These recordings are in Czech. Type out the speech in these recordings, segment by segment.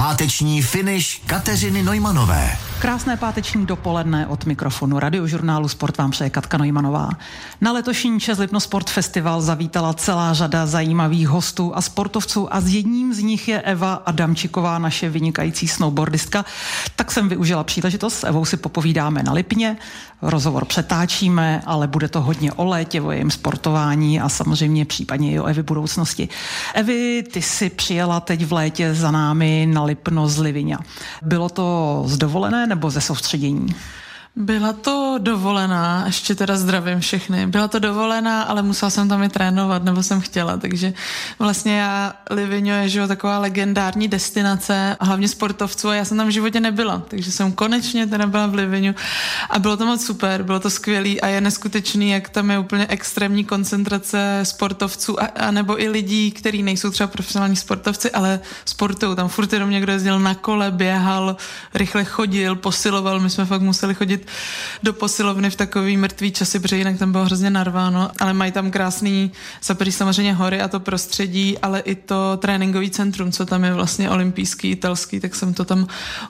Páteční finish Kateřiny Neumanové. Krásné páteční dopoledne od mikrofonu Radiožurnálu Sport vám přeje Katka Neumannová. Na letošní ČEZ Lipno Sport Festival zavítala celá řada zajímavých hostů a sportovců a s jedním z nich je Eva Adamčiková, naše vynikající snowboardistka. Tak jsem využila příležitost, s Evou si popovídáme na Lipně, rozhovor přetáčíme, ale bude to hodně o létě, o jejím sportování a samozřejmě případně i o Evy budoucnosti. Evi, ty jsi přijela teď v létě za námi na Lipno z Liviňa. Bylo to z dovolené nebo ze soustředění? Byla to dovolená, ještě teda zdravím všechny. Byla to dovolená, ale musela jsem tam i trénovat, nebo jsem chtěla, takže vlastně Livigno je, že, taková legendární destinace, hlavně sportovců, a já jsem tam v životě nebyla, takže jsem konečně teda byla v Livignu a bylo to moc super, bylo to skvělý a je neskutečný, jak tam je úplně extrémní koncentrace sportovců a nebo i lidí, kteří nejsou třeba profesionální sportovci, ale sportují. Tam furt jenom někdo jezdil na kole, běhal, rychle chodil, posiloval, my jsme fakt museli chodit do posilovny v takový mrtvý časy, protože jinak tam bylo hrozně narváno, ale mají tam krásný, zaprý samozřejmě hory a to prostředí, ale i to tréninkový centrum, co tam je vlastně olympijský, italský, tak jsem to tam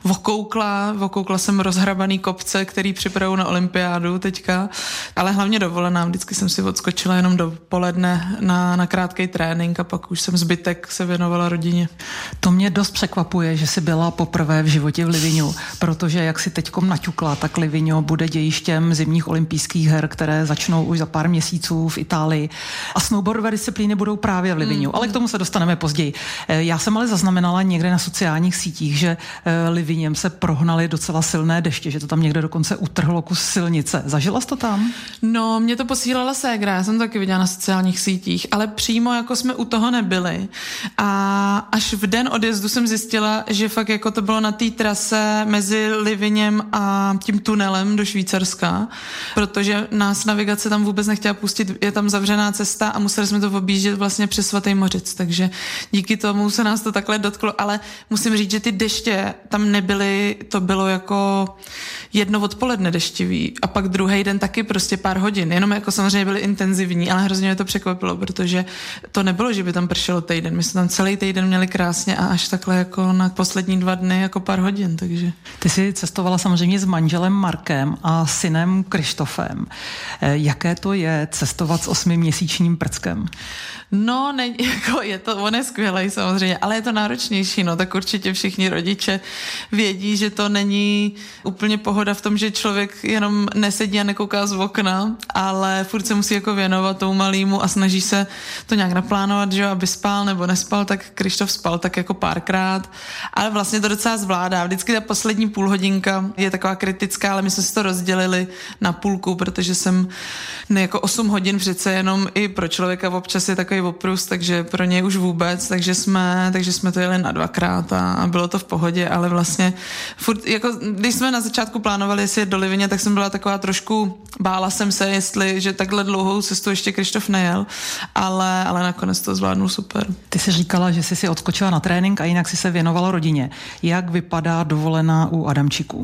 vokoukla jsem rozhrabaný kopce, který připravují na olympiádu teďka, ale hlavně dovolená, vždycky jsem si odskočila jenom dopoledne na krátkej trénink a pak už jsem zbytek se věnovala rodině. To mě dost překvapuje, že jsi byla poprvé v životě v Livignu, protože jak si teďkom naťukla, tak Livigno bude dějištěm zimních olympijských her, které začnou už za pár měsíců v Itálii. A snowboardové disciplíny budou právě v Livignu, ale k tomu se dostaneme později. Já jsem ale zaznamenala někde na sociálních sítích, že Livignem se prohnaly docela silné deště, že to tam někde dokonce utrhlo kus silnice. Zažila jsi to tam? No, mě to posílala ségra, já jsem to taky viděla na sociálních sítích, ale přímo jako jsme u toho nebyli. A až v den odjezdu jsem zjistila, že fakt jako to bylo na té trase mezi Livignem a tím tunelem do Švýcarska, protože nás navigace tam vůbec nechtěla pustit, je tam zavřená cesta a museli jsme to objíždět vlastně přes Svatý Mořic, takže díky tomu se nás to takhle dotklo, ale musím říct, že ty deště tam nebyly, to bylo jako jedno odpoledne deštivý a pak druhý den taky prostě pár hodin, jenom jako samozřejmě byly intenzivní, ale hrozně mě to překvapilo, protože to nebylo, že by tam pršelo týden, my jsme tam celý týden měli krásně a až takhle jako na poslední 2 dny jako pár hodin, takže. Ty jsi cestovala samozřejmě s manželem Markem a synem Krištofem. Jaké to je cestovat s 8měsíčním prckem? No, on je skvělej samozřejmě, ale je to náročnější, no, tak určitě všichni rodiče vědí, že to není úplně pohoda v tom, že člověk jenom nesedí a nekouká z okna, ale furt se musí jako věnovat tomu malýmu a snaží se to nějak naplánovat, že jo, aby spal nebo nespal, tak Krištof spal tak jako párkrát, ale vlastně to docela zvládá. Vždycky ta poslední půlhodinka je taková kritická, ale my jsme si to rozdělili na půlku, protože jsem jako 8 hodin přece jenom i pro člověka občas je takový oprus, takže pro něj už vůbec, takže jsme to jeli na 2krát a bylo to v pohodě, ale vlastně furt, jako když jsme na začátku plánovali, jestli je do Livigna, tak jsem byla taková trošku, bála jsem se, jestli, že takhle dlouhou cestu ještě Krištof nejel, ale nakonec to zvládnul super. Ty jsi říkala, že jsi si odskočila na trénink a jinak si se věnovala rodině. Jak vypadá dovolená u Adamčíků?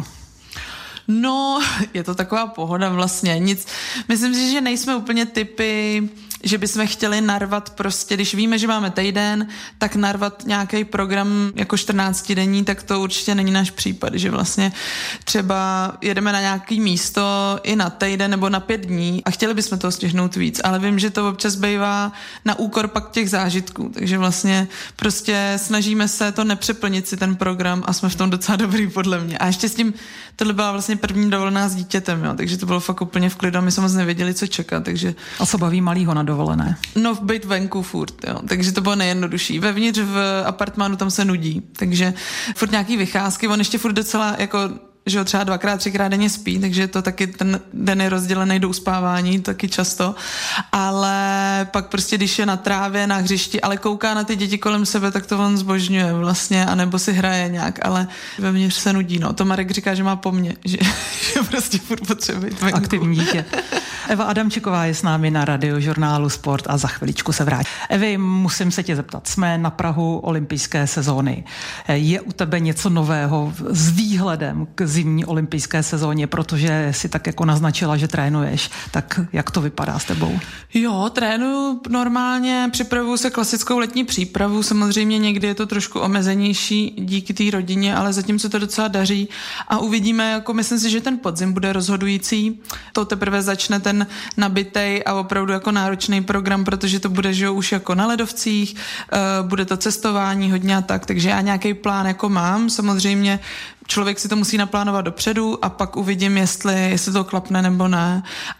No, je to taková pohoda vlastně, nic. Myslím si, že nejsme úplně typy, že bychom chtěli narvat prostě, když víme, že máme týden, tak narvat nějaký program jako 14denní, tak to určitě není náš případ, že vlastně třeba jedeme na nějaký místo i na týden nebo na 5 dní a chtěli bychom toho stihnout víc, ale vím, že to občas bývá na úkor pak těch zážitků, takže vlastně prostě snažíme se to nepřeplnit si ten program a jsme v tom docela dobrý podle mě. A ještě s tím, tohle byla vlastně první dovolená s dítětem, jo, takže to bylo fakt úplně v klidu a my jsme moc nevěděli, co čekat, takže. A co baví malýho na dovolené? No, být venku furt, jo, takže to bylo nejjednodušší. Vevnitř v apartmánu tam se nudí, takže furt nějaký vycházky, on ještě furt docela jako že ho třeba 2x, 3x denně spí, takže to taky ten den je rozdělený do uspávání, taky často, ale pak prostě, když je na trávě, na hřišti, ale kouká na ty děti kolem sebe, tak to on zbožňuje vlastně, anebo si hraje nějak, ale vevnitř se nudí, no. To Marek říká, že má po mně, že prostě furt potřebuje být venku. Aktivní dítě. Eva Adamčiková je s námi na Radiožurnálu Sport a za chviličku se vrátí. Evi, musím se tě zeptat, jsme na prahu olympijské sezóny. Je u tebe něco nového s výhledem k zimní olympijské sezóně, protože si tak jako naznačila, že trénuješ. Tak jak to vypadá s tebou? Jo, trénuju normálně, připravuju se klasickou letní přípravu, samozřejmě někdy je to trošku omezenější díky té rodině, ale zatím se to docela daří a uvidíme, jako myslím si, že ten podzim bude rozhodující. To teprve začne ten nabitej a opravdu jako náročný program, protože to bude, že už jako na ledovcích, bude to cestování hodně a tak, takže já nějaký plán jako mám, samozřejmě člověk si to musí naplánovat dopředu a pak uvidím, jestli to klapne nebo ne.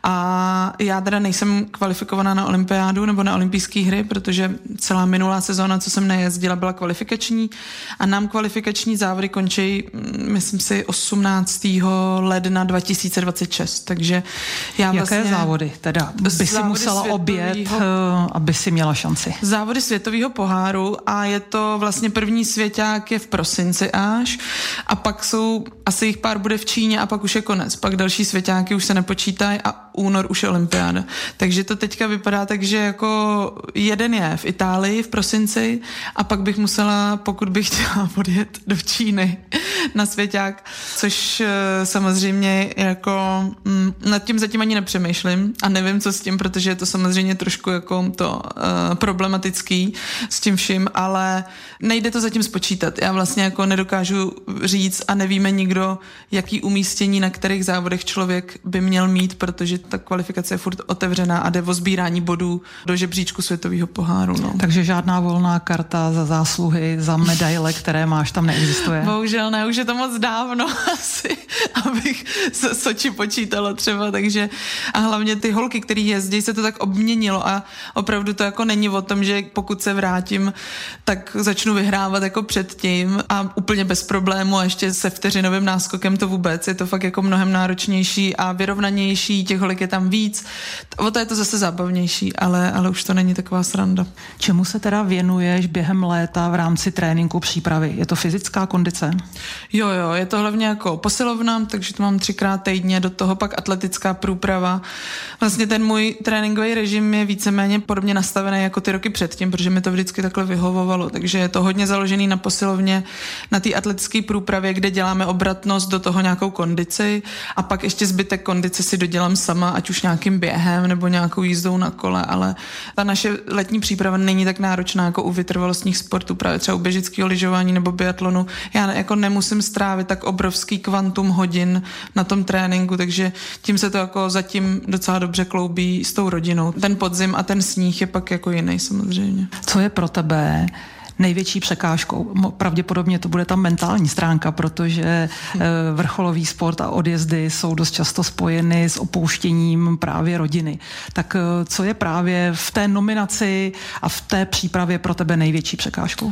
A já teda nejsem kvalifikovaná na olympiádu nebo na olympijské hry, protože celá minulá sezóna, co jsem nejezdila, byla kvalifikační a nám kvalifikační závody končí, myslím si, 18. ledna 2026. Takže já vlastně... Jaké závody teda by si musela objet, aby si měla šanci? Závody světového poháru a je to vlastně první svěťák je v prosinci až a pak jsou, asi jich pár bude v Číně a pak už je konec. Pak další svěťáky už se nepočítají a únor už je olympiáda. Takže to teďka vypadá tak, že jako jeden je v Itálii v prosinci a pak bych musela, pokud bych chtěla odjet do Číny na svěťák, což samozřejmě jako nad tím zatím ani nepřemýšlím a nevím, co s tím, protože je to samozřejmě trošku jako to problematický s tím vším, ale nejde to zatím spočítat. Já vlastně jako nedokážu říct a nevíme nikdo, jaký umístění na kterých závodech člověk by měl mít, protože ta kvalifikace je furt otevřená a jde o sbírání bodů do žebříčku světového poháru. No. Takže žádná volná karta za zásluhy, za medaile, které máš, tam neexistuje? Bohužel ne, už je to moc dávno asi, abych se Soči počítala třeba, takže a hlavně ty holky, které jezdí, se to tak obměnilo a opravdu to jako není o tom, že pokud se vrátím, tak začnu vyhrávat jako předtím a úplně bez problému a ještě se vteřinovým náskokem to vůbec. Je to fakt jako mnohem náročnější a vyrovnanější, těch holek je tam víc. O to je to zase zábavnější, ale už to není taková sranda. Čemu se teda věnuješ během léta v rámci tréninku přípravy? Je to fyzická kondice? Jo, je to hlavně jako posilovna, takže to mám 3x týdně, do toho pak atletická průprava. Vlastně ten můj tréninkový režim je víceméně podobně nastavený jako ty roky předtím, protože mi to vždycky takhle vyhovovalo, takže je to hodně založený na posilovně, na té atletické průpravě, kde děláme obratnost, do toho nějakou kondici a pak ještě zbytek kondice si dodělám sama, ať už nějakým během nebo nějakou jízdou na kole, ale ta naše letní příprava není tak náročná jako u vytrvalostních sportů, právě třeba u běžického lyžování nebo biatlonu. Já jako nemusím strávit tak obrovský kvantum hodin na tom tréninku, takže tím se to jako zatím docela dobře kloubí s tou rodinou. Ten podzim a ten sníh je pak jako jiný samozřejmě. Co je pro tebe největší překážkou? Pravděpodobně to bude ta mentální stránka, protože vrcholový sport a odjezdy jsou dost často spojeny s opouštěním právě rodiny. Tak co je právě v té nominaci a v té přípravě pro tebe největší překážkou?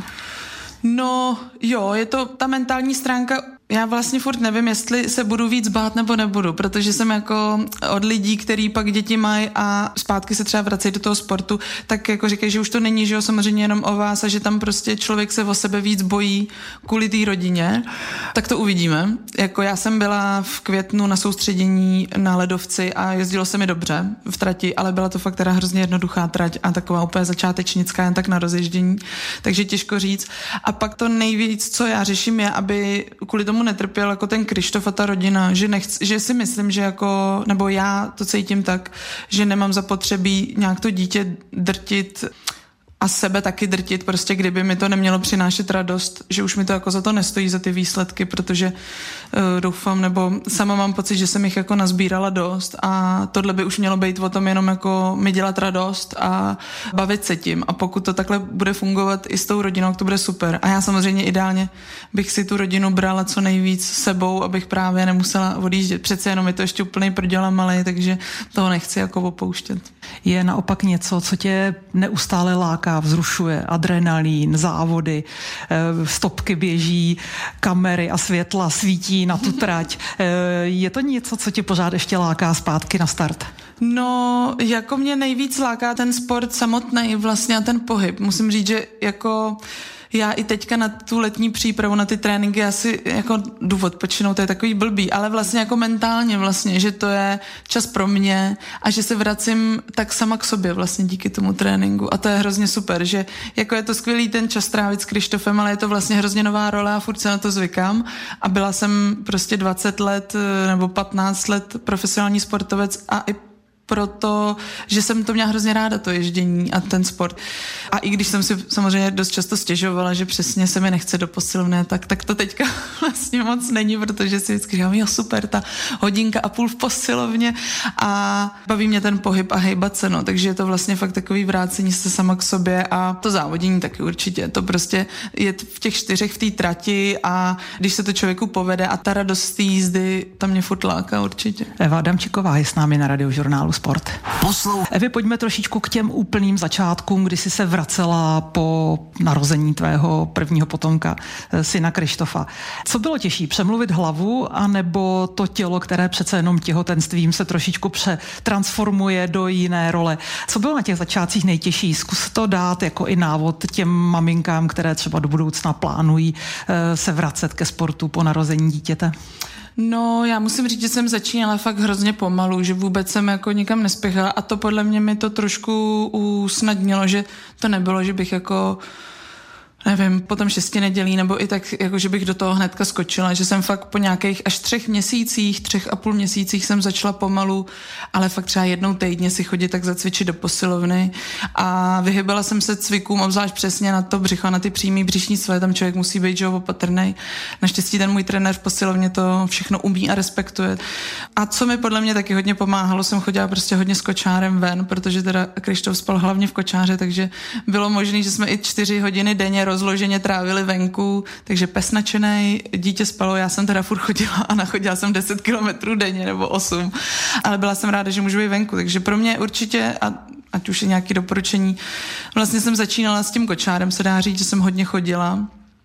No jo, je to ta mentální stránka. Já vlastně furt nevím, jestli se budu víc bát nebo nebudu, protože jsem jako od lidí, který pak děti mají a zpátky se třeba vracejí do toho sportu, tak jako říkají, že už to není, že jo, samozřejmě jenom o vás a že tam prostě člověk se o sebe víc bojí kvůli té rodině. Tak to uvidíme. Jako já jsem byla v květnu na soustředění na ledovci a jezdilo se mi dobře v trati, ale byla to fakt teda hrozně jednoduchá trať a taková úplně začátečnická, jen tak na rozježdění, takže těžko říct. A pak to nejvíc, co já řeším, je, aby kvůli tomu netrpěl jako ten Krištof a ta rodina, že si myslím, že jako, nebo já to cítím tak, že nemám zapotřebí nějak to dítě drtit a sebe taky drtit, prostě kdyby mi to nemělo přinášet radost, že už mi to jako za to nestojí, za ty výsledky, protože doufám, nebo sama mám pocit, že jsem jich jako nazbírala dost a tohle by už mělo být o tom jenom jako mi dělat radost a bavit se tím a pokud to takhle bude fungovat i s tou rodinou, to bude super a já samozřejmě ideálně bych si tu rodinu brala co nejvíc sebou, abych právě nemusela odjíždět. Přece jenom je to ještě úplný prděla malej, takže toho nechci jako opouštět. Je naopak něco, co tě neustále láká, vzrušuje, adrenalín, závody, stopky běží, kamery a světla svítí na tu trať. Je to něco, co tě pořád ještě láká zpátky na start? No, jako mě nejvíc láká ten sport samotný vlastně a ten pohyb. Musím říct, že jako já i teďka na tu letní přípravu, na ty tréninky asi jako jdu odpočinout, to je takový blbý, ale vlastně jako mentálně vlastně, že to je čas pro mě a že se vracím tak sama k sobě vlastně díky tomu tréninku a to je hrozně super, že jako je to skvělý ten čas trávit s Krištofem, ale je to vlastně hrozně nová role a furt se na to zvykám a byla jsem prostě 20 let nebo 15 let profesionální sportovec a i proto, že jsem to měla hrozně ráda, to ježdění a ten sport. A i když jsem si samozřejmě dost často stěžovala, že přesně se mi nechce do posilovny, tak to teďka vlastně moc není, protože si vždycky říkám, jo super, ta 1,5 hodiny v posilovně a baví mě ten pohyb a hejbat se, no. Takže je to vlastně fakt takový vrácení se sama k sobě a to závodění taky určitě. To prostě je v těch 4 v té trati a když se to člověku povede a ta radost z té jízdy, tam mě furt láká určitě. Eva Adamčíková je s námi na Radiožurnálu Sport. Evi, pojďme trošičku k těm úplným začátkům, kdy jsi se vracela po narození tvého prvního potomka, syna Krištofa. Co bylo těžší, přemluvit hlavu, anebo to tělo, které přece jenom těhotenstvím se trošičku přetransformuje do jiné role? Co bylo na těch začátcích nejtěžší? Zkus to dát jako i návod těm maminkám, které třeba do budoucna plánují se vracet ke sportu po narození dítěte. No, já musím říct, že jsem začínala fakt hrozně pomalu, že vůbec jsem jako nikam nespěchala a to podle mě mi to trošku usnadnilo, že to nebylo, že bych jako nevím, potom 6 nedělí, nebo i tak, jako že bych do toho hnedka skočila, že jsem fakt po nějakých až 3,5 měsících jsem začala pomalu, ale fakt třeba 1 týdně si chodit tak zacvičit do posilovny a vyhybala jsem se cvikům, obzvlášť přesně na to břicho, na ty přímý břišní svaly, tam člověk musí být, že opatrnej. Naštěstí ten můj trenér v posilovně to všechno umí a respektuje. A co mi podle mě taky hodně pomáhalo, jsem chodila prostě hodně s kočárem ven, protože teda Krištof spal hlavně v kočáře, takže bylo možné, že jsme i 4 hodiny denně rozloženě trávili venku, takže pes nadšenej, dítě spalo, já jsem teda furt chodila a nachodila jsem 10 kilometrů denně nebo 8, ale byla jsem ráda, že můžu být venku, takže pro mě určitě, a ať už je nějaké doporučení, vlastně jsem začínala s tím kočárem, se dá říct, že jsem hodně chodila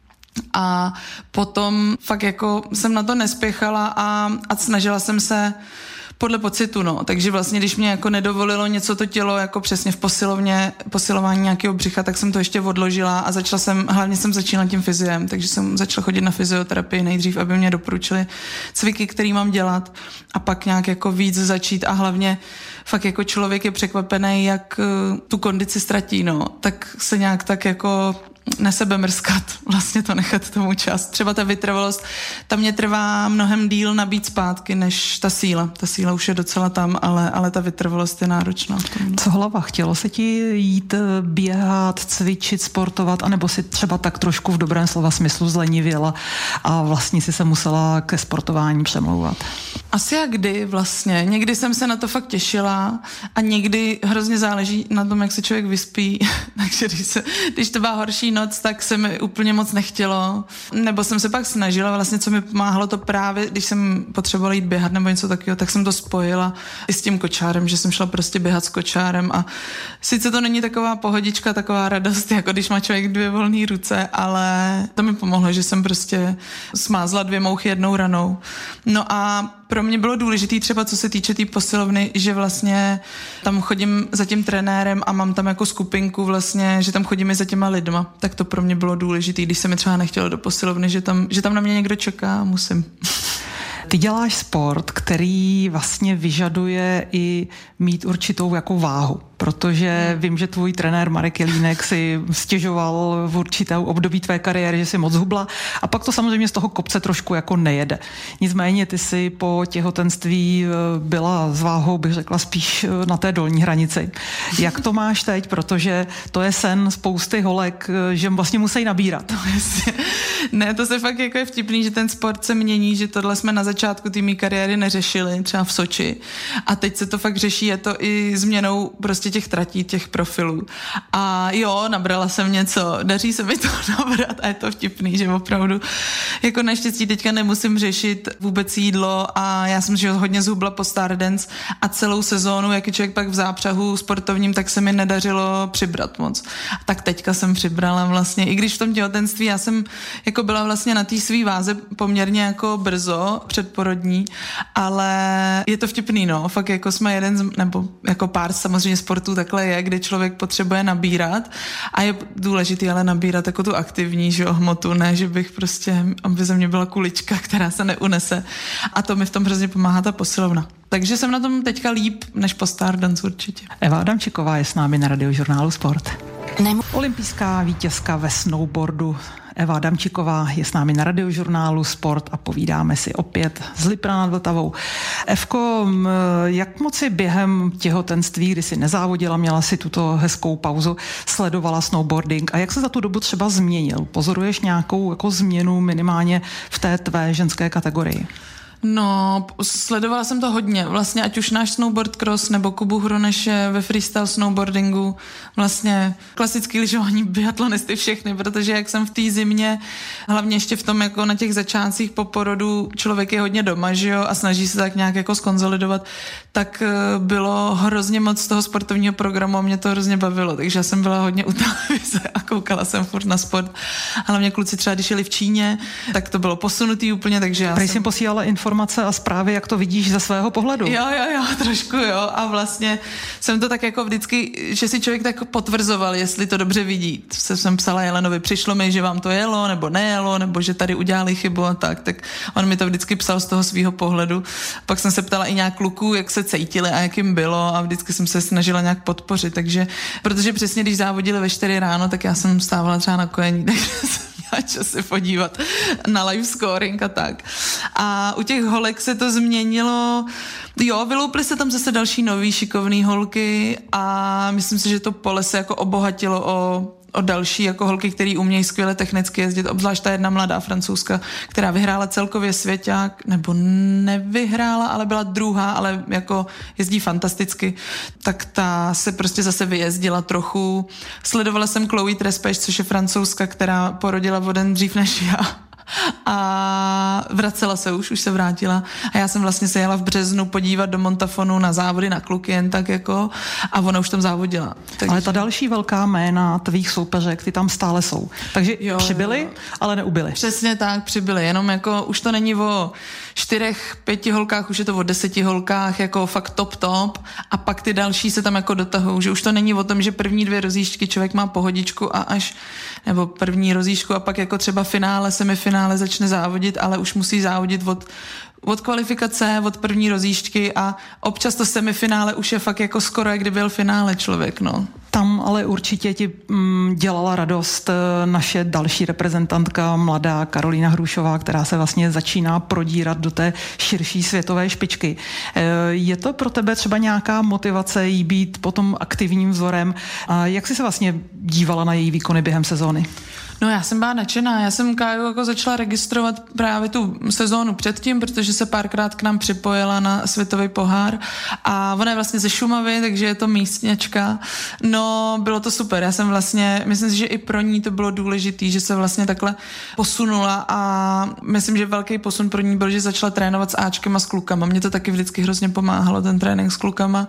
a potom fakt jako jsem na to nespěchala a snažila jsem se podle pocitu, no. Takže vlastně, když mě jako nedovolilo něco to tělo, jako přesně v posilování nějakého břicha, tak jsem to ještě odložila a hlavně jsem začínala tím fyziem, takže jsem začala chodit na fyzioterapii nejdřív, aby mě doporučili cviky, který mám dělat a pak nějak jako víc začít a hlavně fakt jako člověk je překvapený, jak tu kondici ztratí, no. Tak se nějak tak jako nesebemrskat, vlastně to nechat tomu čas. Třeba ta vytrvalost, ta mě trvá mnohem díl nabít zpátky, než ta síla. Ta síla už je docela tam, ale ta vytrvalost je náročná. Co hlava? Chtělo se ti jít běhat, cvičit, sportovat, anebo si třeba tak trošku v dobrém slova smyslu zlenivěla a vlastně si se musela ke sportování přemlouvat? Asi jak kdy vlastně. Někdy jsem se na to fakt těšila a někdy hrozně záleží na tom, jak se člověk vyspí. Takže když to byla horší noc, tak se mi úplně moc nechtělo. Nebo jsem se pak snažila, vlastně co mi pomáhalo to právě, když jsem potřebovala jít běhat nebo něco takového, tak jsem to spojila i s tím kočárem, že jsem šla prostě běhat s kočárem a sice to není taková pohodička, taková radost, jako když má člověk 2 volné ruce, ale to mi pomohlo, že jsem prostě smázla 2 mouchy 1 ranou. No a pro mě bylo důležitý třeba co se týče té posilovny, že vlastně tam chodím za tím trenérem a mám tam jako skupinku vlastně, že tam chodím i za těma lidma. Tak to pro mě bylo důležitý, když se mi třeba nechtělo do posilovny, že tam na mě někdo čeká, musím. Ty děláš sport, který vlastně vyžaduje i mít určitou jako váhu, protože vím, že tvůj trenér Marek Jelínek si stěžoval v určitou období tvé kariéry, že jsi moc hubla a pak to samozřejmě z toho kopce trošku jako nejede. Nicméně ty si po těhotenství byla s váhou, bych řekla, spíš na té dolní hranici. Jak to máš teď? Protože to je sen spousty holek, že vlastně musí nabírat. Ne, to se fakt jako je vtipný, že ten sport se mění, že tohle jsme na začátku té mý kariéry neřešili, třeba v Soči. A teď se to fakt řeší, je to i změnou prostě těch tratí, těch profilů. A jo, nabrala jsem něco, daří se mi to nabrat a je to vtipný, že opravdu jako naštěstí teďka nemusím řešit vůbec jídlo a já jsem že hodně zhubla po Stardance a celou sezónu, jak je člověk pak v zápřahu sportovním, tak se mi nedařilo přibrat moc. Tak teďka jsem přibrala vlastně, i když v tom těhotenství já jsem jako byla vlastně na té svý váze poměrně jako brzo, předporodní, ale je to vtipný, no, fakt jako jsme nebo jako pár samozřejmě sportovní sportů takhle je, kde člověk potřebuje nabírat a je důležitý ale nabírat jako tu aktivní, že jo, hmotu, ne, že bych prostě, aby ze mě byla kulička, která se neunese. A to mi v tom hrozně pomáhá ta posilovna. Takže jsem na tom teďka líp než po Stardance určitě. Eva Adamčíková je s námi na Radiožurnálu Sport. Olympijská vítězka ve snowboardu Eva Adamčíková je s námi na Radiožurnálu Sport a povídáme si opět z Lipna nad Vltavou. Evko, jak moc si během těhotenství, kdy si nezávodila, měla si tuto hezkou pauzu, sledovala snowboarding a jak se za tu dobu třeba změnil? Pozoruješ nějakou jako změnu minimálně v té tvé ženské kategorii? No, sledovala jsem to hodně. Vlastně ať už náš snowboard cross nebo Kubu Hroneše ve freestyle snowboardingu, vlastně klasický lyžování, biatlonisty všechny, protože jak jsem v té zimě, hlavně ještě v tom jako na těch začátcích po porodu, člověk je hodně doma, že jo, a snaží se tak nějak jako skonsolidovat, tak bylo hrozně moc toho sportovního programu a mě to hrozně bavilo, takže já jsem byla hodně u televize a koukala jsem furt na sport. Hlavně kluci třeba, když jeli v Číně, tak to bylo posunutý úplně, takže já jsem posílala informace a zprávy, jak to vidíš ze svého pohledu. Jo, trošku jo. A vlastně jsem to tak jako vždycky, že si člověk tak potvrzoval, jestli to dobře vidí. Jsem psala Jelenovi, přišlo mi, že vám to jelo, nebo nejelo, nebo že tady udělali chybu a tak on mi to vždycky psal z toho svého pohledu. Pak jsem se ptala i nějak kluků, jak se cítili a jak jim bylo a vždycky jsem se snažila nějak podpořit. Takže, protože přesně když závodili ve 4 ráno, tak já jsem stávala třeba na kojení, takže jsem měla čas se podívat na live scoring a tak. A u těch holek se to změnilo. Jo, vylouply se tam zase další nový šikovný holky a myslím si, že to pole se jako obohatilo o další jako holky, který umějí skvěle technicky jezdit, obzvlášť ta jedna mladá Francouzka, která vyhrála celkově svěťák, nebo nevyhrála, ale byla druhá, ale jako jezdí fantasticky, tak ta se prostě zase vyjezdila trochu. Sledovala jsem Chloe Trespech, což je Francouzska, která porodila o den dřív než já. A vracela se už se vrátila a já jsem vlastně se jela v březnu podívat do Montafonu na závody na kluky jen tak jako a ona už tam závodila. Takže... Ale ta další velká jména tvých soupeřek, ty tam stále jsou. Takže přibyly, ale neubyly. Přesně tak, přibyly, jenom jako už to není o 4-5 holkách, už je to o 10 holkách, jako fakt top a pak ty další se tam jako dotahou, že už to není o tom, že první 2 rozjížďky člověk má pohodičku a až, nebo první rozjížďku a pak jako třeba finále, semifinále začne závodit, ale už musí závodit od kvalifikace, od první rozjížďky a občas to semifinále už je fakt jako skoro, jak kdyby byl finále člověk, no. Tam ale určitě ti dělala radost naše další reprezentantka, mladá Karolína Hrušová, která se vlastně začíná prodírat do té širší světové špičky. Je to pro tebe třeba nějaká motivace jí být potom aktivním vzorem? A jak jsi se vlastně dívala na její výkony během sezóny? No já jsem byla nadšená, já jsem Káju jako začala registrovat právě tu sezónu předtím, protože se párkrát k nám připojila na světový pohár a ona je vlastně ze Šumavy, takže je to místněčka. No, bylo to super, já jsem vlastně, myslím si, že i pro ní to bylo důležitý, že se vlastně takhle posunula a myslím, že velký posun pro ní byl, že začala trénovat s Ačkem a s klukama. Mně to taky vždycky hrozně pomáhalo, ten trénink s klukama.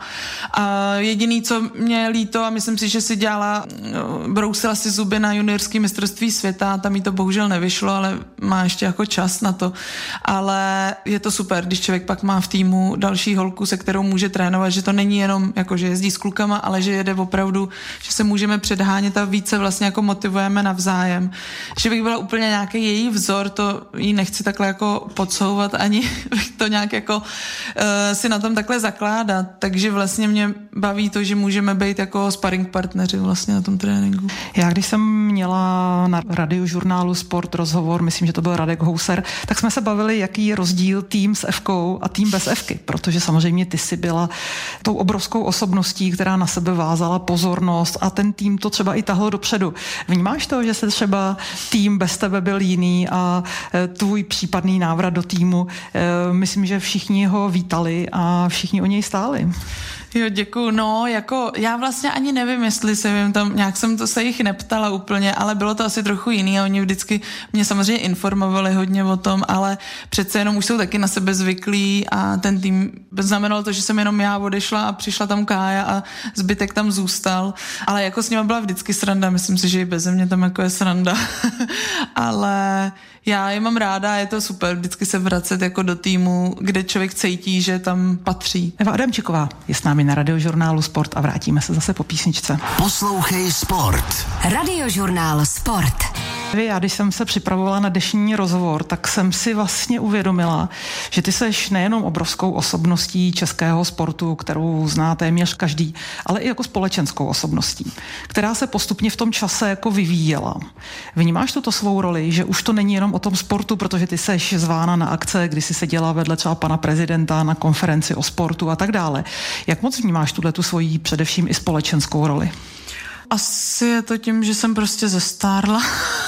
A jediný, co mě líto a myslím si, že si dělala, brousila si zuby na juniorský mistrovství světa, tam jí to bohužel nevyšlo, ale má ještě jako čas na to. Ale je to super, když člověk pak má v týmu další holku, se kterou může trénovat, že to není jenom jako, že jezdí s klukama, ale že jede opravdu, že se můžeme předhánět a více vlastně jako motivujeme navzájem. Že bych byla úplně nějaký její vzor, to jí nechci takhle jako podsouvat, ani bych to nějak jako si na tom takhle zakládat. Takže vlastně mě baví to, že můžeme být jako sparring partneři vlastně na tom tréninku. Já když jsem měla na Radiožurnálu Sport rozhovor, myslím, že to byl Radek Houser, tak jsme se bavili, jaký je rozdíl tým s Fkou a tým bez Fky, protože samozřejmě ty jsi byla tou obrovskou osobností, která na sebe vázala pozornost a ten tým to třeba i tahlo dopředu. Vnímáš to, že se třeba tým bez tebe byl jiný a tvůj případný návrat do týmu, myslím, že všichni ho vítali a všichni o něj stáli. Jo, děkuju. No, jako já vlastně ani nevím, jestli jsem tam, nějak jsem to se jich neptala úplně, ale bylo to asi trochu jiný a oni vždycky mě samozřejmě informovali hodně o tom, ale přece jenom už jsou taky na sebe zvyklí a ten tým znamenalo to, že jsem jenom já odešla a přišla tam Kája a zbytek tam zůstal, ale jako s nima byla vždycky sranda, myslím si, že i beze mě tam jako je sranda, ale Já je mám ráda, je to super vždycky se vracet jako do týmu, kde člověk cítí, že tam patří. Eva Adamčíková je s námi na Radiožurnálu Sport a vrátíme se zase po písničce. Poslouchej Sport. Radiožurnál Sport. Já, když jsem se připravovala na dnešní rozhovor, tak jsem si vlastně uvědomila, že ty seš nejenom obrovskou osobností českého sportu, kterou zná téměř každý, ale i jako společenskou osobností, která se postupně v tom čase jako vyvíjela. Vnímáš tuto svou roli, že už to není jenom o tom sportu, protože ty seš zvána na akce, kdy jsi seděla vedle třeba pana prezidenta na konferenci o sportu a tak dále. Jak moc vnímáš tu svoji především i společenskou roli? Asi je to tím, že jsem prostě zestárla.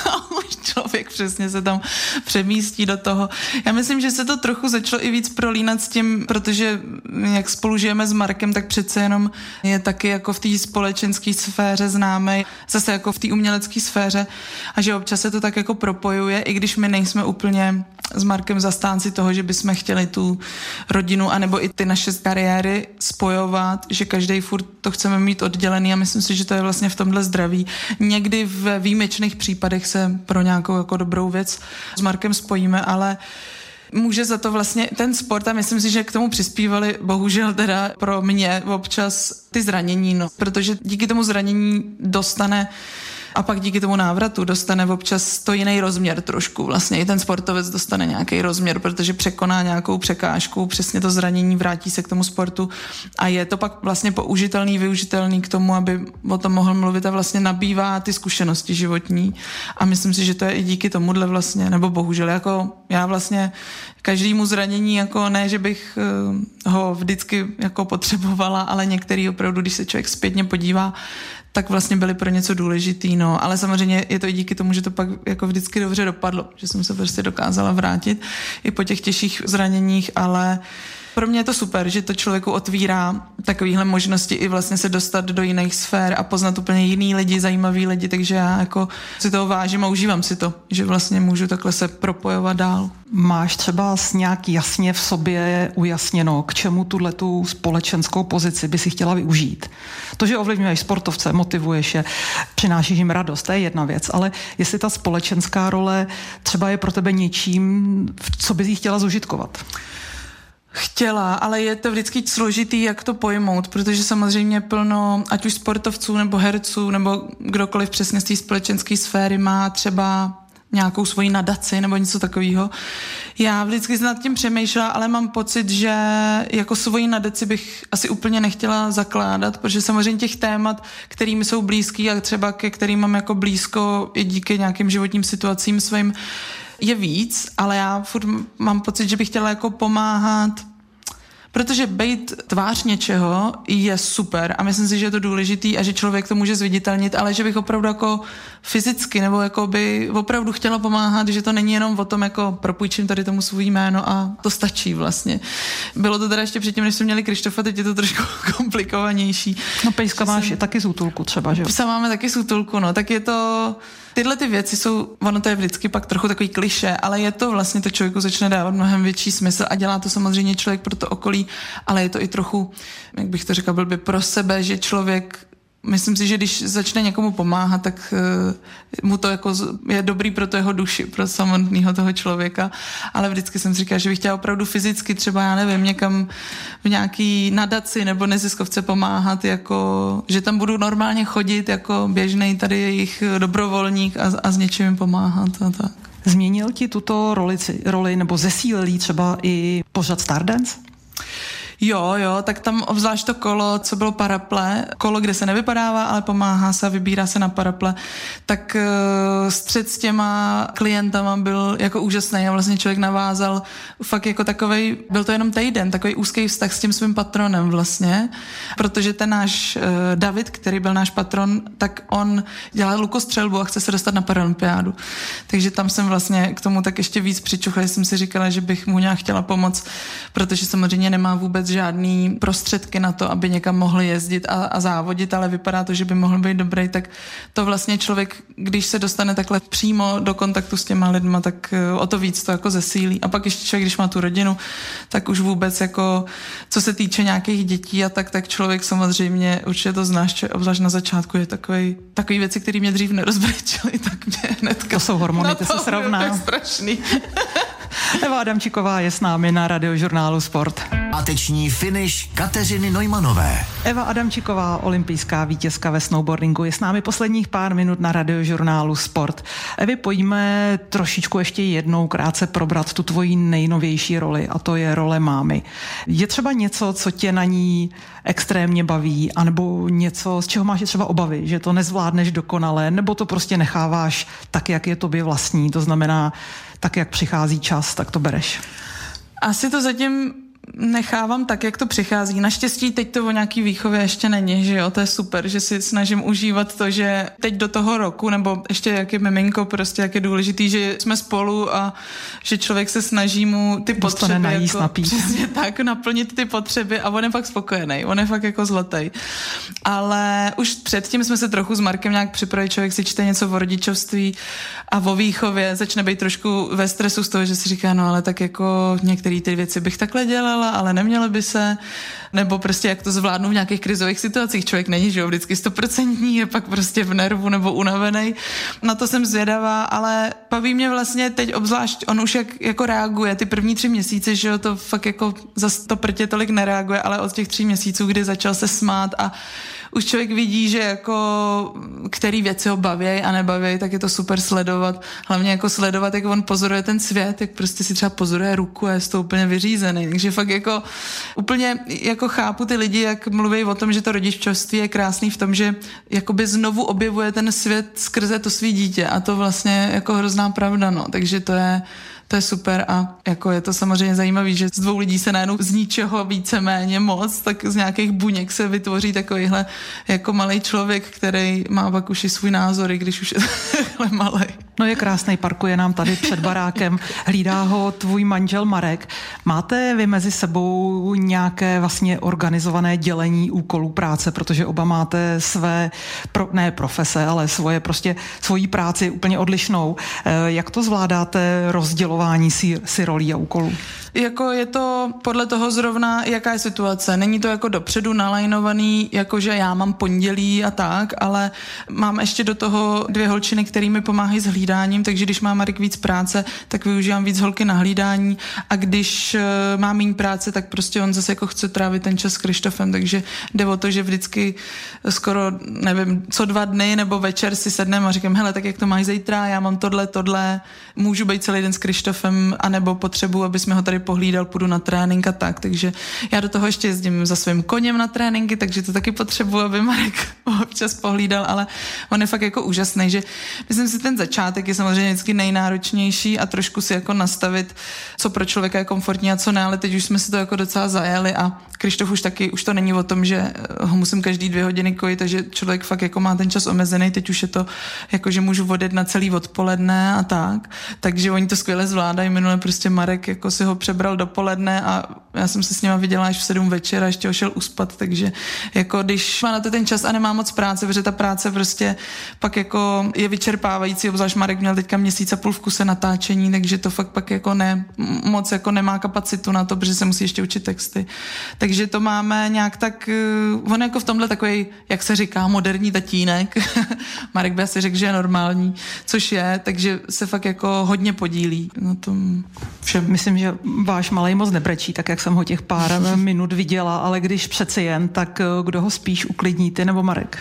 Člověk přesně se tam přemístí do toho. Já myslím, že se to trochu začalo i víc prolínat s tím, protože jak spolu žijeme s Markem, tak přece jenom je taky jako v té společenské sféře známý, zase jako v té umělecké sféře a že občas se to tak jako propojuje, i když my nejsme úplně s Markem zastánci toho, že bychom chtěli tu rodinu anebo i ty naše kariéry spojovat, že každý furt to chceme mít oddělený a myslím si, že to je vlastně v tomhle zdraví. Někdy v výjimečných případech se pro nějakou jako dobrou věc s Markem spojíme, ale může za to vlastně ten sport a myslím si, že k tomu přispívali bohužel teda pro mě občas ty zranění, protože díky tomu zranění dostane a pak díky tomu návratu dostane občas to jiný rozměr trošku. Vlastně i ten sportovec dostane nějaký rozměr, protože překoná nějakou překážku, přesně to zranění, vrátí se k tomu sportu a je to pak vlastně použitelný, využitelný k tomu, aby o tom mohl mluvit a vlastně nabývá ty zkušenosti životní. A myslím si, že to je i díky tomuhle vlastně, nebo bohužel jako já vlastně každému zranění, jako ne, že bych ho vždycky jako potřebovala, ale některý opravdu, když se člověk zpětně podívá, tak vlastně byly pro něco důležitý, ale samozřejmě je to i díky tomu, že to pak jako vždycky dobře dopadlo, že jsem se prostě dokázala vrátit i po těch těžších zraněních, ale pro mě je to super, že to člověku otvírá takovýhle možnosti i vlastně se dostat do jiných sfér a poznat úplně jiný lidi, zajímavý lidi, takže já jako si toho vážím a užívám si to, že vlastně můžu takhle se propojovat dál. Máš třeba nějak jasně v sobě ujasněno, k čemu tu společenskou pozici by si chtěla využít? To, že ovlivňuješ sportovce, motivuješ je, přinášíš jim radost, to je jedna věc, ale jestli ta společenská role třeba je pro tebe něčím, co bys jí chtěla zužitkovat? Chtěla, ale je to vždycky složitý, jak to pojmout, protože samozřejmě plno, ať už sportovců nebo herců, nebo kdokoliv přesně z té společenské sféry má třeba nějakou svoji nadaci nebo něco takového. Já vždycky se nad tím přemýšlela, ale mám pocit, že jako svoji nadaci bych asi úplně nechtěla zakládat, protože samozřejmě těch témat, kterými jsou blízký a třeba ke kterým mám jako blízko i díky nějakým životním situacím svým, je víc, ale já furt mám pocit, že bych chtěla jako pomáhat, protože být tvář něčeho je super a myslím si, že je to důležitý a že člověk to může zviditelnit, ale že bych opravdu jako fyzicky nebo jako by opravdu chtěla pomáhat, že to není jenom o tom jako propůjčím tady tomu svůj jméno a to stačí vlastně. Bylo to teda ještě předtím, než jsme měli Krištofa, teď je to trošku komplikovanější. No Pejska máš i taky z útulku třeba, že jo? Psa máme taky z útulku, tak je to... Tyhle ty věci jsou, ono to je vždycky pak trochu takový klišé, ale je to vlastně, to člověku začne dávat mnohem větší smysl a dělá to samozřejmě člověk pro to okolí, ale je to i trochu, jak bych to řekla, blbě pro sebe, že člověk, myslím si, že když začne někomu pomáhat, tak mu to jako je dobrý pro to jeho duši, pro samotného toho člověka, ale vždycky jsem říkala, že bych chtěla opravdu fyzicky třeba, já nevím, někam v nějaký nadaci nebo neziskovce pomáhat, jako, že tam budu normálně chodit jako běžnej tady jejich dobrovolník a s něčím jim pomáhat a tak. Změnil ti tuto roli nebo zesílil třeba i pořad Stardance? Jo, tak tam obzvlášť to kolo, co bylo paraple, kolo, kde se nevypadává, ale pomáhá se a vybírá se na paraple, tak střed s těma klientama byl jako úžasný a vlastně člověk navázal fakt jako takovej, byl to jenom týden, takový úzký vztah s tím svým patronem vlastně, protože ten náš David, který byl náš patron, tak on dělal lukostřelbu a chce se dostat na paralympiádu. Takže tam jsem vlastně k tomu tak ještě víc přičuchla, jsem si říkala, že bych mu nějak chtěla pomoct, protože samozřejmě nemá vůbec žádný prostředky na to, aby někam mohl jezdit a závodit, ale vypadá to, že by mohl být dobrý, tak to vlastně člověk, když se dostane takhle přímo do kontaktu s těma lidma, tak o to víc to jako zesílí. A pak ještě člověk, když má tu rodinu, tak už vůbec jako, co se týče nějakých dětí a tak člověk samozřejmě, určitě to znáš, obzvlášť na začátku je takový věci, které mě dřív nerozbrečely, tak mě hnedka... To jsou hormony, ty se srovná. Tak strašný. Eva Adamčíková je s námi na Radiožurnálu Sport. Páteční finish Kateřiny Neumanové. Eva Adamčíková, olympijská vítězka ve snowboardingu, je s námi posledních pár minut na Radiožurnálu Sport. Evi, pojďme trošičku ještě jednou krátce probrat tu tvoji nejnovější roli, a to je role mámy. Je třeba něco, co tě na ní extrémně baví, anebo něco, z čeho máš třeba obavy, že to nezvládneš dokonale, nebo to prostě necháváš tak, jak je tobě vlastní, to znamená, tak, jak přichází čas, tak to bereš? Asi to zatím nechávám tak, jak to přichází. Naštěstí teď to o nějaký výchově ještě není, že jo, to je super, že si snažím užívat to, že teď do toho roku, nebo ještě jak je miminko, prostě jak je důležitý, že jsme spolu a že člověk se snaží mu ty potřeby najíst, jako, napít. přesně tak, naplnit ty potřeby a on je fakt spokojený, on je fakt jako zlatý. Ale už předtím jsme se trochu s Markem nějak připravili, člověk si čte něco o rodičovství a o výchově, začne být trošku ve stresu z toho, že si říká, no ale tak jako některé ty věci bych takhle dělala, ale nemělo by se, nebo prostě jak to zvládnu v nějakých krizových situacích. Člověk není, že jo, vždycky 100%, je pak prostě v nervu nebo unavený. Na to jsem zvědavá, ale baví mě vlastně teď obzvlášť, on už jako reaguje, ty první 3 měsíce, že jo, to fakt jako zas to prtě tolik nereaguje, ale od těch 3 měsíců, kdy začal se smát a už člověk vidí, že jako který věci ho baví a nebaví, tak je to super sledovat. Hlavně jako sledovat, jak on pozoruje ten svět, jak prostě si třeba pozoruje ruku a je to úplně vyřízený. Takže fakt jako úplně jako chápu ty lidi, jak mluví o tom, že to rodičovství je krásný v tom, že jakoby znovu objevuje ten svět skrze to svý dítě a to vlastně jako hrozná pravda, no. Takže to je super a jako je to samozřejmě zajímavý, že z 2 lidí se najednou z ničeho víceméně moc, tak z nějakých buněk se vytvoří takovýhle jako malej člověk, který má pak už i svůj názor, i když už je takhle malej. No je krásný, parkuje nám tady před barákem, hlídá ho tvůj manžel Marek. Máte vy mezi sebou nějaké vlastně organizované dělení úkolů práce, protože oba máte své, ne profese, ale svoji práci úplně odlišnou. Jak to zvládáte rozdělování si rolí a úkolů? Jako je to podle toho zrovna, jaká je situace. Není to jako dopředu nalajnovaný, jakože já mám pondělí a tak, ale mám ještě do toho 2 holčiny, které mi pomáhají s hlídáním, takže když má Marek víc práce, tak využívám víc holky na hlídání a když má méně práce, tak prostě on zase jako chce trávit ten čas s Krištofem, takže jde o to, že vždycky skoro, nevím, co 2 dny nebo večer si sedneme a říkám, hele, tak jak to máš zítra, já mám tohle, můžu být celý den s Krištofem, anebo potřebuji, aby jsme ho tady pohlídal, půjdu na trénink a tak, takže já do toho ještě jezdím za svým koněm na tréninky, takže to taky potřebuji, aby Marek občas pohlídal, ale on je fakt jako úžasný, že myslím si, ten začátek je samozřejmě vždycky nejnáročnější a trošku si jako nastavit, co pro člověka je komfortní a co ne, ale teď už jsme si to jako docela zajeli a Krištof už to není o tom, že ho musím každý 2 hodiny kojit, takže člověk fakt jako má ten čas omezený, teď už je to jako, že můžu odjet na celý odpoledne a tak, takže oni to skvěle zvládají, minule prostě Marek jako si ho přebral dopoledne a já jsem se s nima viděla až v 7 večer a ještě ho šel uspat, takže jako když má na to ten čas a nemá moc práce, protože ta práce prostě pak jako je vyčerpávající, obzvlášť Marek měl teďka 1,5 měsíce v kuse natáčení, takže to fakt pak jako moc jako nemá kapacitu na to, protože se musí ještě učit texty. Takže to máme nějak tak, on jako v tomhle takový, jak se říká, moderní tatínek. Marek by asi řekl, že je normální, což je, takže se fakt jako hodně podílí na tom všem. Myslím, že váš malej moc nebrečí, tak jak jsem ho těch pár minut viděla, ale když přeci jen, tak kdo ho spíš uklidní, ty nebo Marek?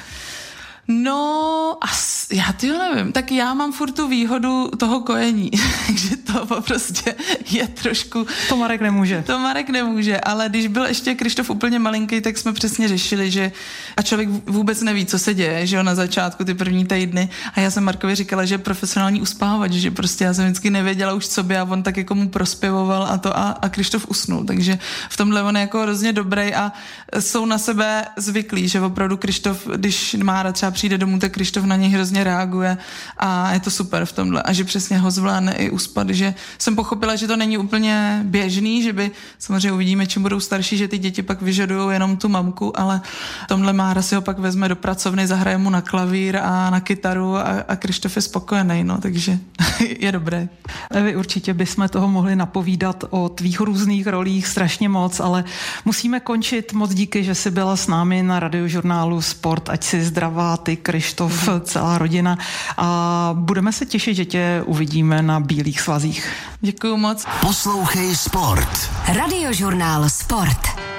No, já to nevím. Tak já mám furt tu výhodu toho kojení, takže to prostě je trošku... To Marek nemůže. To Marek nemůže, ale když byl ještě Krištof úplně malinký, tak jsme přesně řešili, že a člověk vůbec neví, co se děje, že jo, na začátku ty první týdny a já jsem Markovi říkala, že je profesionální uspávač, že prostě já jsem vždycky nevěděla už co by a on tak jako mu prospěvoval a to a Krištof usnul, takže v tomhle on je jako hrozně dobrý a jsou na sebe zvyklí, že opravdu Krištof, když má třeba přijde domů, tak Krištof na něj hrozně reaguje a je to super v tomhle. A že přesně ho zvládne i uspat, že jsem pochopila, že to není úplně běžný, že by, samozřejmě uvidíme, čím budou starší, že ty děti pak vyžadují jenom tu mamku, ale v tomhle Mára si ho pak vezme do pracovny, zahraje mu na klavír a na kytaru a Krištof je spokojený, no, takže je dobré. Vy určitě bychom toho mohli napovídat o tvých různých rolích strašně moc, ale musíme končit. Moc díky, že jsi byla s námi na Radiožurnálu Sport, ať si zdravá, ty, Krištof, celá rodina a budeme se těšit, že tě uvidíme na bílých svazích. Děkuju moc. Poslouchej Sport. Radiožurnál Sport.